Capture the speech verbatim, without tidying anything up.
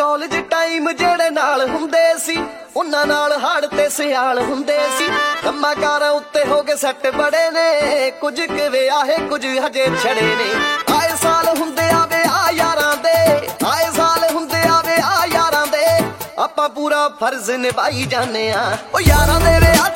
College time ਜਿਹੜੇ ਨਾਲ ਹੁੰਦੇ ਸੀ ਉਹਨਾਂ ਨਾਲ ਹਾੜ ਤੇ ਸਿਆਲ ਹੁੰਦੇ ਸੀ। ਕੰਮਾਂ ਕਾਰਾਂ ਉੱਤੇ ਹੋ ਗਏ ਸੱਟ ਬੜੇ ਨੇ, ਕੁਝ ਕਿ ਵਿਆਹੇ ਕੁਝ ਹਜੇ ਛੜੇ ਨੇ। ਆਏ ਸਾਲ ਹੁੰਦੇ ਆ ਵਿਆਹ ਯਾਰਾਂ ਦੇ, ਆਏ ਸਾਲ ਹੁੰਦੇ ਆ ਵਿਆਹ ਯਾਰਾਂ ਦੇ, ਆਪਾਂ ਪੂਰਾ ਫਰਜ਼ ਨਿਭਾਈ ਜਾਂਦੇ ਆ। ਉਹ ਯਾਰਾਂ ਦੇ ਵਿਆਹ